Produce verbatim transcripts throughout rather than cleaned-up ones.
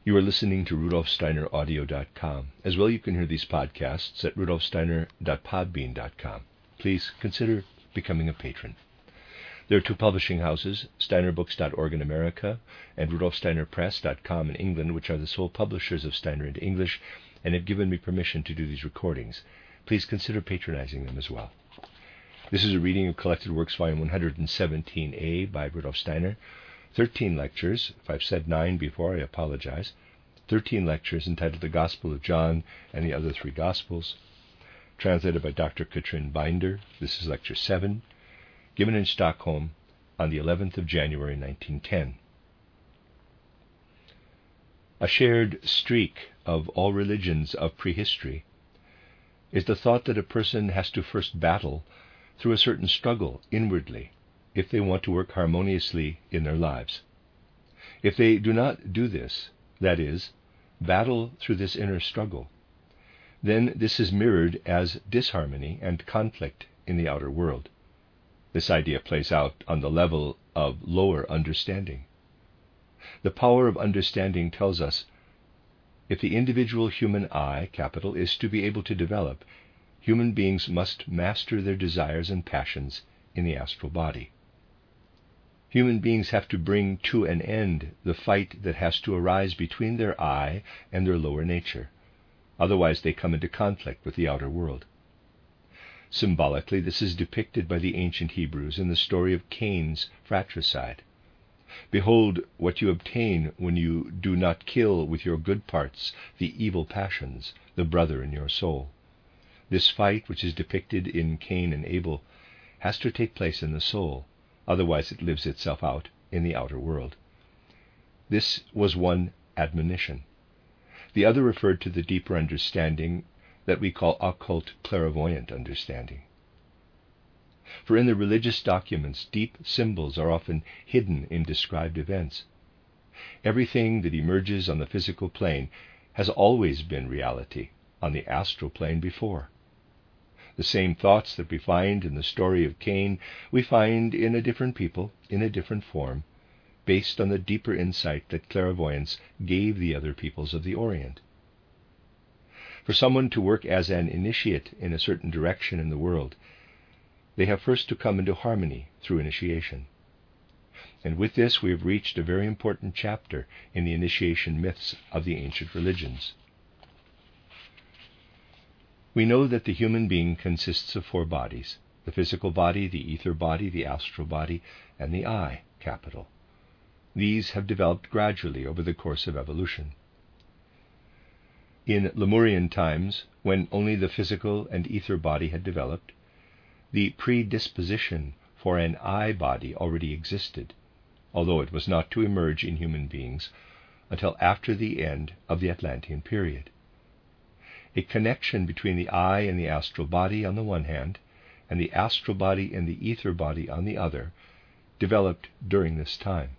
You are listening to Rudolf Steiner Audio dot com. As well, you can hear these podcasts at Rudolf Steiner dot podbean dot com. Please consider becoming a patron. There are two publishing houses, Steiner Books dot org in America and Rudolf Steiner Press dot com in England, which are the sole publishers of Steiner into English and have given me permission to do these recordings. Please consider patronizing them as well. This is a reading of Collected Works, Volume one hundred seventeen A by Rudolf Steiner. Thirteen lectures. If I've said nine before, I apologize. Thirteen lectures entitled The Gospel of John and the Other Three Gospels, translated by Doctor Katrin Binder. This is Lecture seven, given in Stockholm on the eleventh of January, nineteen ten. A shared streak of all religions of prehistory is the thought that a person has to first battle through a certain struggle inwardly if they want to work harmoniously in their lives. If they do not do this, that is, battle through this inner struggle, then this is mirrored as disharmony and conflict in the outer world. This idea plays out on the level of lower understanding. The power of understanding tells us if the individual human I, capital, is to be able to develop, human beings must master their desires and passions in the astral body. Human beings have to bring to an end the fight that has to arise between their I and their lower nature. Otherwise they come into conflict with the outer world. Symbolically, this is depicted by the ancient Hebrews in the story of Cain's fratricide. Behold what you obtain when you do not kill with your good parts the evil passions, the brother in your soul. This fight, which is depicted in Cain and Abel, has to take place in the soul. Otherwise it lives itself out in the outer world. This was one admonition. The other referred to the deeper understanding that we call occult clairvoyant understanding. For in the religious documents, deep symbols are often hidden in described events. Everything that emerges on the physical plane has always been reality on the astral plane before. The same thoughts that we find in the story of Cain, we find in a different people, in a different form, based on the deeper insight that clairvoyance gave the other peoples of the Orient. For someone to work as an initiate in a certain direction in the world, they have first to come into harmony through initiation. And with this we have reached a very important chapter in the initiation myths of the ancient religions. We know that the human being consists of four bodies: the physical body, the ether body, the astral body, and the I, capital. These have developed gradually over the course of evolution. In Lemurian times, when only the physical and ether body had developed, the predisposition for an I body already existed, although it was not to emerge in human beings until after the end of the Atlantean period. A connection between the I and the astral body on the one hand, and the astral body and the ether body on the other, developed during this time.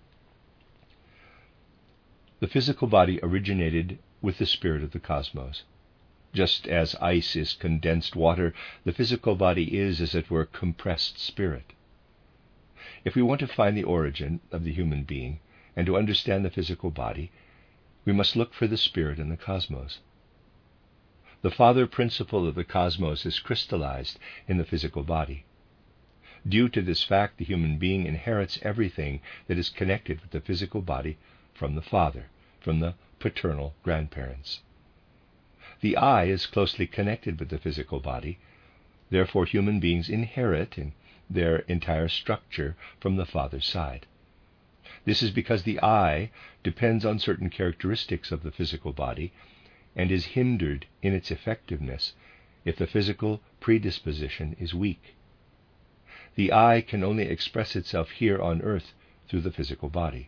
The physical body originated with the spirit of the cosmos. Just as ice is condensed water, the physical body is, as it were, compressed spirit. If we want to find the origin of the human being and to understand the physical body, we must look for the spirit in the cosmos. The father principle of the cosmos is crystallized in the physical body. Due to this fact, the human being inherits everything that is connected with the physical body from the father, from the paternal grandparents. The I is closely connected with the physical body. Therefore, human beings inherit in their entire structure from the father's side. This is because the I depends on certain characteristics of the physical body and is hindered in its effectiveness if the physical predisposition is weak. The I can only express itself here on earth through the physical body.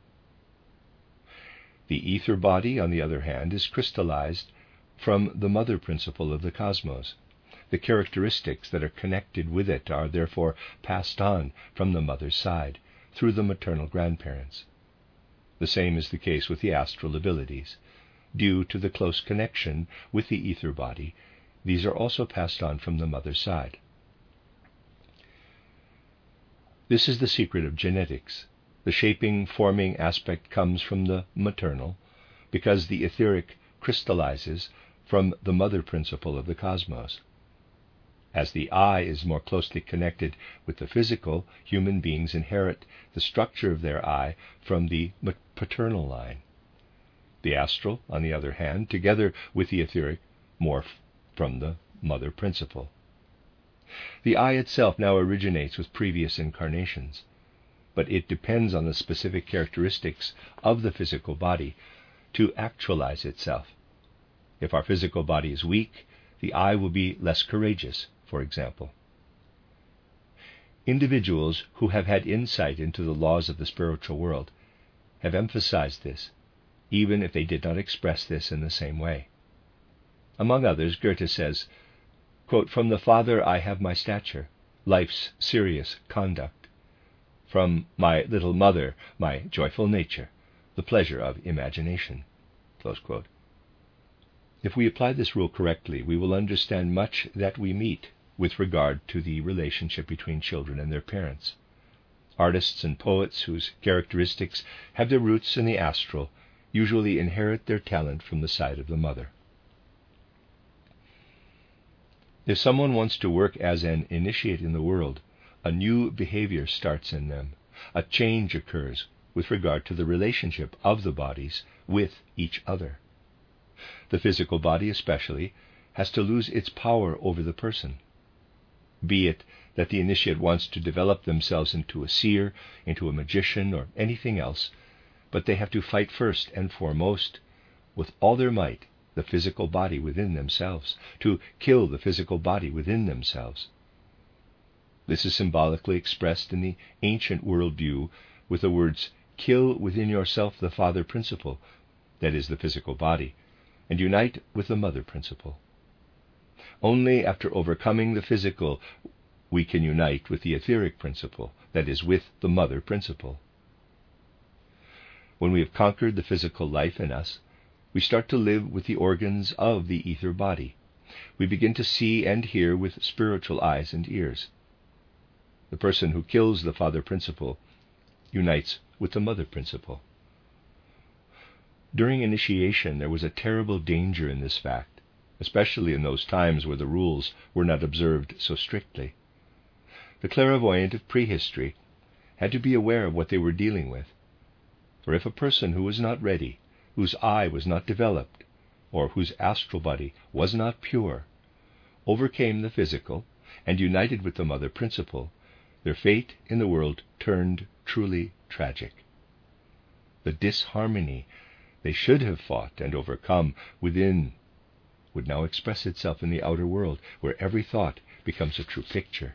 The ether body, on the other hand, is crystallized from the mother principle of the cosmos. The characteristics that are connected with it are therefore passed on from the mother's side through the maternal grandparents. The same is the case with the astral abilities. Due to the close connection with the ether body, these are also passed on from the mother's side. This is the secret of genetics. The shaping, forming aspect comes from the maternal, because the etheric crystallizes from the mother principle of the cosmos. As the eye is more closely connected with the physical, human beings inherit the structure of their eye from the paternal line. The astral, on the other hand, together with the etheric, morph from the mother principle. The eye itself now originates with previous incarnations, but it depends on the specific characteristics of the physical body to actualize itself. If our physical body is weak, the eye will be less courageous, for example. Individuals who have had insight into the laws of the spiritual world have emphasized this, even if they did not express this in the same way. Among others, Goethe says, quote, "From the Father I have my stature, life's serious conduct. From my little mother, my joyful nature, the pleasure of imagination." Close quote. If we apply this rule correctly, we will understand much that we meet with regard to the relationship between children and their parents. Artists and poets whose characteristics have their roots in the astral usually inherit their talent from the side of the mother. If someone wants to work as an initiate in the world, a new behavior starts in them. A change occurs with regard to the relationship of the bodies with each other. The physical body especially has to lose its power over the person. Be it that the initiate wants to develop themselves into a seer, into a magician, or anything else, but they have to fight first and foremost, with all their might, the physical body within themselves, to kill the physical body within themselves. This is symbolically expressed in the ancient worldview with the words, "Kill within yourself the father principle," that is, the physical body, and unite with the mother principle. Only after overcoming the physical we can unite with the etheric principle, that is, with the mother principle. When we have conquered the physical life in us, we start to live with the organs of the ether body. We begin to see and hear with spiritual eyes and ears. The person who kills the father principle unites with the mother principle. During initiation, there was a terrible danger in this fact, especially in those times where the rules were not observed so strictly. The clairvoyant of prehistory had to be aware of what they were dealing with. For if a person who was not ready, whose eye was not developed, or whose astral body was not pure, overcame the physical and united with the mother principle, their fate in the world turned truly tragic. The disharmony they should have fought and overcome within would now express itself in the outer world, where every thought becomes a true picture.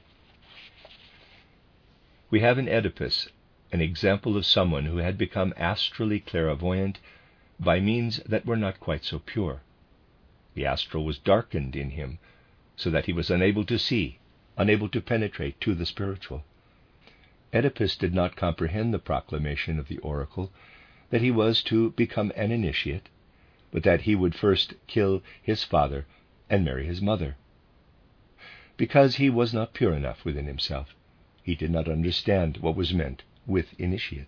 We have in Oedipus an example of someone who had become astrally clairvoyant by means that were not quite so pure. The astral was darkened in him so that he was unable to see, unable to penetrate to the spiritual. Oedipus did not comprehend the proclamation of the oracle that he was to become an initiate, but that he would first kill his father and marry his mother. Because he was not pure enough within himself, he did not understand what was meant with initiate.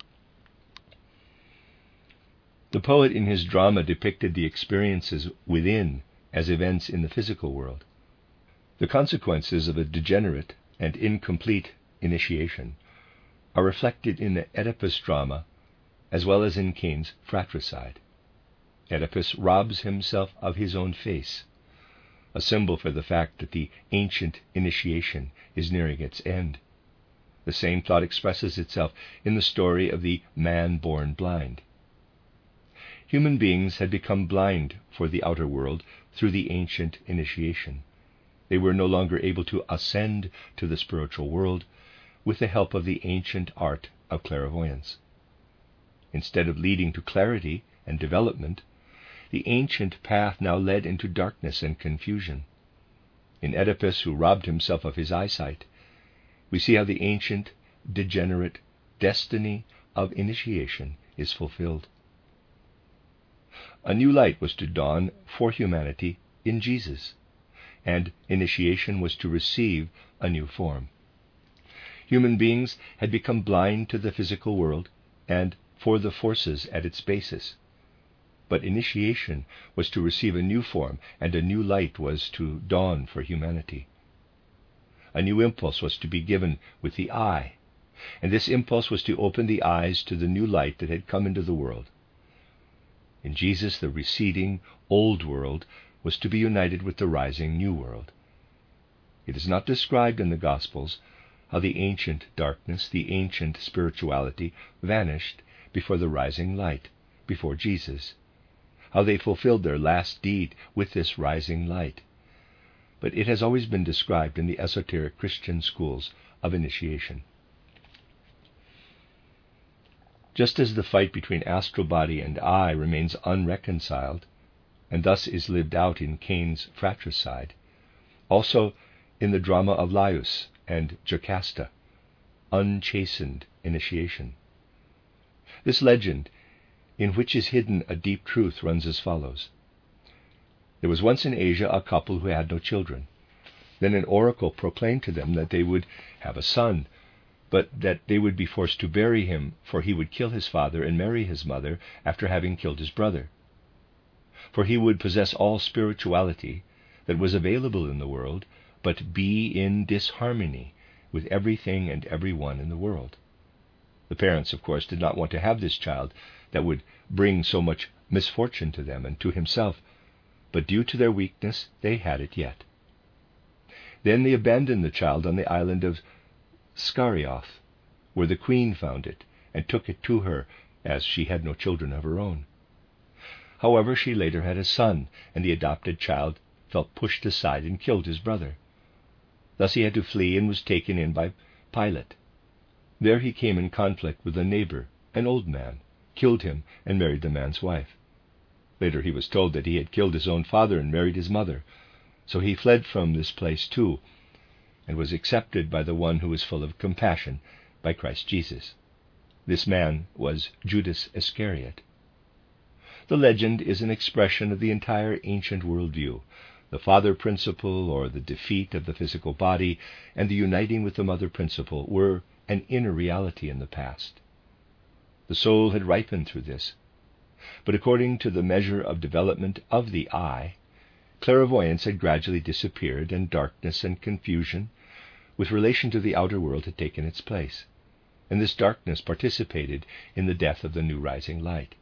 The poet in his drama depicted the experiences within as events in the physical world. The consequences of a degenerate and incomplete initiation are reflected in the Oedipus drama as well as in Cain's fratricide. Oedipus robs himself of his own face, a symbol for the fact that the ancient initiation is nearing its end. The same thought expresses itself in the story of the man born blind. Human beings had become blind for the outer world through the ancient initiation. They were no longer able to ascend to the spiritual world with the help of the ancient art of clairvoyance. Instead of leading to clarity and development, the ancient path now led into darkness and confusion. In Oedipus, who robbed himself of his eyesight, we see how the ancient, degenerate destiny of initiation is fulfilled. A new light was to dawn for humanity in Jesus, and initiation was to receive a new form. Human beings had become blind to the physical world and for the forces at its basis. But initiation was to receive a new form, and a new light was to dawn for humanity. A new impulse was to be given with the eye, and this impulse was to open the eyes to the new light that had come into the world. In Jesus, the receding old world was to be united with the rising new world. It is not described in the Gospels how the ancient darkness, the ancient spirituality, vanished before the rising light, before Jesus, how they fulfilled their last deed with this rising light. But it has always been described in the esoteric Christian schools of initiation. Just as the fight between astral body and I remains unreconciled, and thus is lived out in Cain's fratricide, also in the drama of Laius and Jocasta, unchastened initiation. This legend, in which is hidden a deep truth, runs as follows. There was once in Asia a couple who had no children. Then an oracle proclaimed to them that they would have a son, but that they would be forced to bury him, for he would kill his father and marry his mother after having killed his brother. For he would possess all spirituality that was available in the world, but be in disharmony with everything and everyone in the world. The parents, of course, did not want to have this child that would bring so much misfortune to them and to himself, but due to their weakness they had it yet. Then they abandoned the child on the island of Scarioth, where the queen found it, and took it to her, as she had no children of her own. However, she later had a son, and the adopted child felt pushed aside and killed his brother. Thus he had to flee and was taken in by Pilate. There he came in conflict with a neighbor, an old man, killed him, and married the man's wife. Later he was told that he had killed his own father and married his mother, so he fled from this place too, and was accepted by the one who was full of compassion, by Christ Jesus. This man was Judas Iscariot. The legend is an expression of the entire ancient worldview. The father principle, or the defeat of the physical body, and the uniting with the mother principle were an inner reality in the past. The soul had ripened through this, but according to the measure of development of the eye, clairvoyance had gradually disappeared, and darkness and confusion with relation to the outer world had taken its place, and this darkness participated in the death of the new rising light.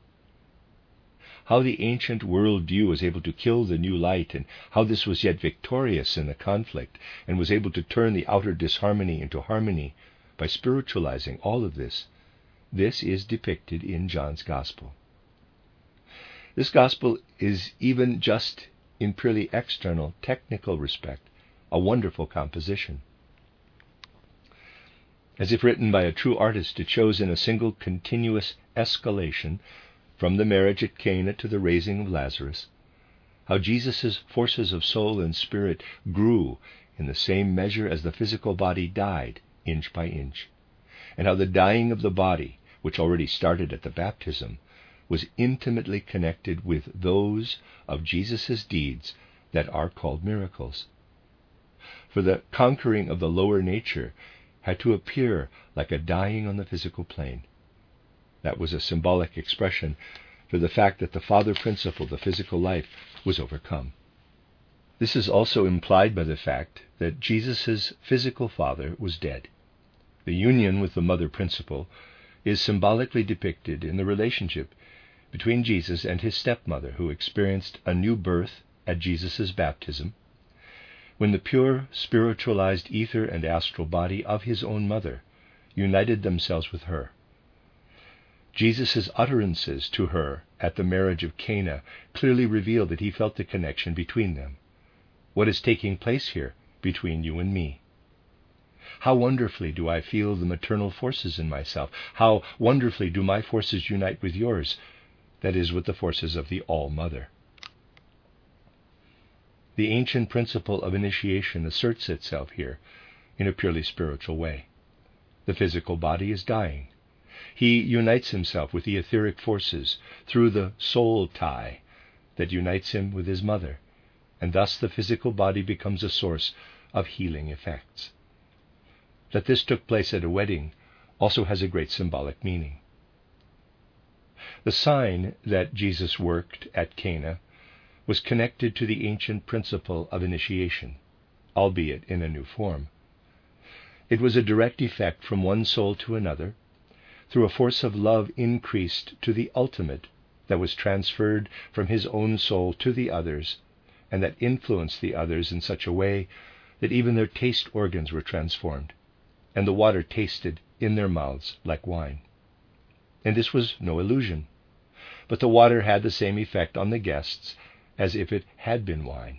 How the ancient world view was able to kill the new light, and how this was yet victorious in the conflict, and was able to turn the outer disharmony into harmony by spiritualizing all of this, this is depicted in John's Gospel. This Gospel is, even just in purely external, technical respect, a wonderful composition. As if written by a true artist, it shows in a single continuous escalation, from the marriage at Cana to the raising of Lazarus, how Jesus' forces of soul and spirit grew in the same measure as the physical body died, inch by inch, and how the dying of the body, which already started at the baptism, was intimately connected with those of Jesus' deeds that are called miracles. For the conquering of the lower nature had to appear like a dying on the physical plane. That was a symbolic expression for the fact that the father principle, the physical life, was overcome. This is also implied by the fact that Jesus' physical father was dead. The union with the mother principle is symbolically depicted in the relationship between Jesus and his stepmother, who experienced a new birth at Jesus' baptism, when the pure spiritualized ether and astral body of his own mother united themselves with her. Jesus' utterances to her at the marriage of Cana clearly reveal that he felt the connection between them. What is taking place here between you and me? How wonderfully do I feel the maternal forces in myself. How wonderfully do my forces unite with yours, that is, with the forces of the All-Mother. The ancient principle of initiation asserts itself here in a purely spiritual way. The physical body is dying. He unites himself with the etheric forces through the soul tie that unites him with his mother, and thus the physical body becomes a source of healing effects. That this took place at a wedding also has a great symbolic meaning. The sign that Jesus worked at Cana was connected to the ancient principle of initiation, albeit in a new form. It was a direct effect from one soul to another, through a force of love increased to the ultimate that was transferred from his own soul to the others, and that influenced the others in such a way that even their taste organs were transformed, and the water tasted in their mouths like wine. And this was no illusion, but the water had the same effect on the guests as if it had been wine.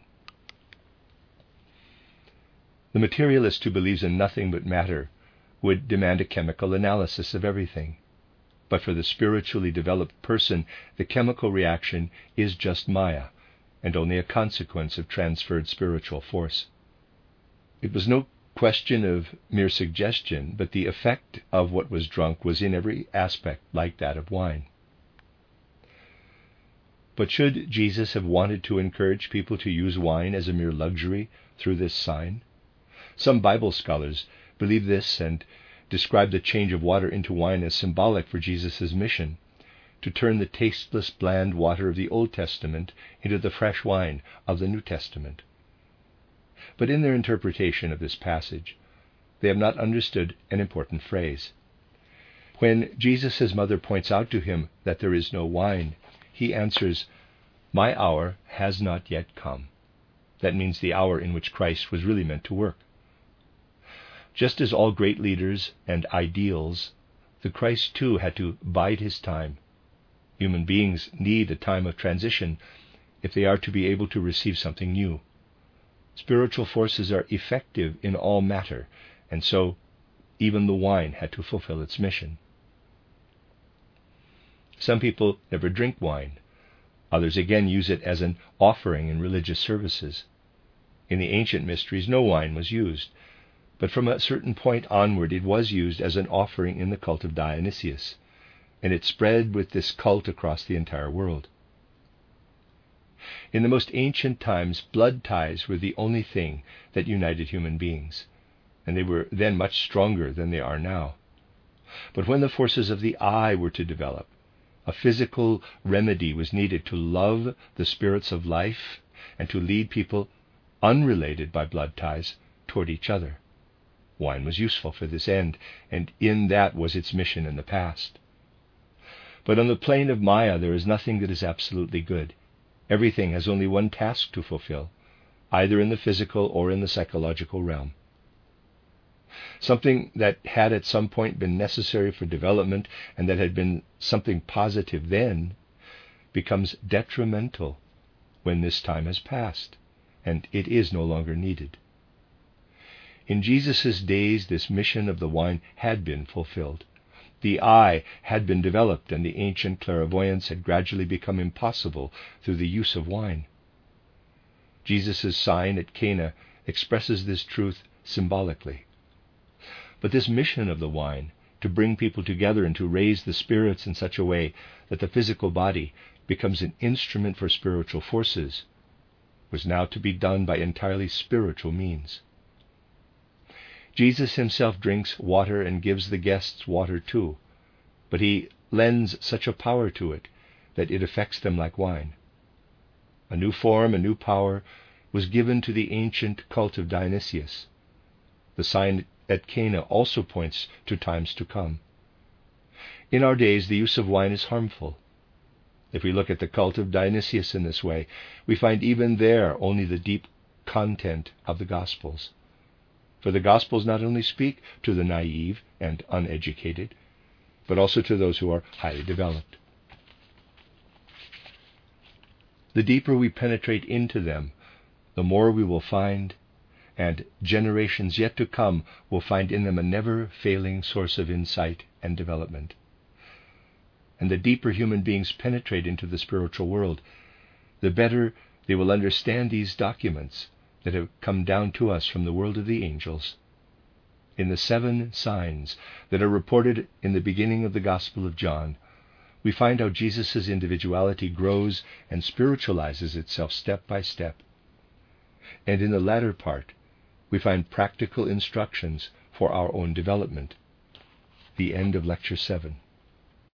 The materialist who believes in nothing but matter would demand a chemical analysis of everything. But for the spiritually developed person, the chemical reaction is just Maya, and only a consequence of transferred spiritual force. It was no question of mere suggestion, but the effect of what was drunk was in every aspect like that of wine. But should Jesus have wanted to encourage people to use wine as a mere luxury through this sign? Some Bible scholars believe this and describe the change of water into wine as symbolic for Jesus' mission, to turn the tasteless, bland water of the Old Testament into the fresh wine of the New Testament. But in their interpretation of this passage, they have not understood an important phrase. When Jesus' mother points out to him that there is no wine, he answers, "My hour has not yet come." That means the hour in which Christ was really meant to work. Just as all great leaders and ideals, the Christ too had to bide his time. Human beings need a time of transition if they are to be able to receive something new. Spiritual forces are effective in all matter, and so even the wine had to fulfill its mission. Some people never drink wine. Others again use it as an offering in religious services. In the ancient mysteries, no wine was used, but from a certain point onward it was used as an offering in the cult of Dionysius, and it spread with this cult across the entire world. In the most ancient times, blood ties were the only thing that united human beings, and they were then much stronger than they are now. But when the forces of the eye were to develop, a physical remedy was needed to love the spirits of life and to lead people unrelated by blood ties toward each other. Wine was useful for this end, and in that was its mission in the past. But on the plane of Maya there is nothing that is absolutely good. Everything has only one task to fulfill, either in the physical or in the psychological realm. Something that had at some point been necessary for development and that had been something positive then becomes detrimental when this time has passed, and it is no longer needed. In Jesus' days, this mission of the wine had been fulfilled. The eye had been developed, and the ancient clairvoyance had gradually become impossible through the use of wine. Jesus' sign at Cana expresses this truth symbolically. But this mission of the wine, to bring people together and to raise the spirits in such a way that the physical body becomes an instrument for spiritual forces, was now to be done by entirely spiritual means. Jesus himself drinks water and gives the guests water too, but he lends such a power to it that it affects them like wine. A new form, a new power, was given to the ancient cult of Dionysius. The sign at Cana also points to times to come. In our days, the use of wine is harmful. If we look at the cult of Dionysius in this way, we find even there only the deep content of the Gospels. For the Gospels not only speak to the naive and uneducated, but also to those who are highly developed. The deeper we penetrate into them, the more we will find, and generations yet to come will find in them a never-failing source of insight and development. And the deeper human beings penetrate into the spiritual world, the better they will understand these documents that have come down to us from the world of the angels. In the seven signs that are reported in the beginning of the Gospel of John, we find how Jesus' individuality grows and spiritualizes itself step by step. And in the latter part, we find practical instructions for our own development. The end of Lecture seven.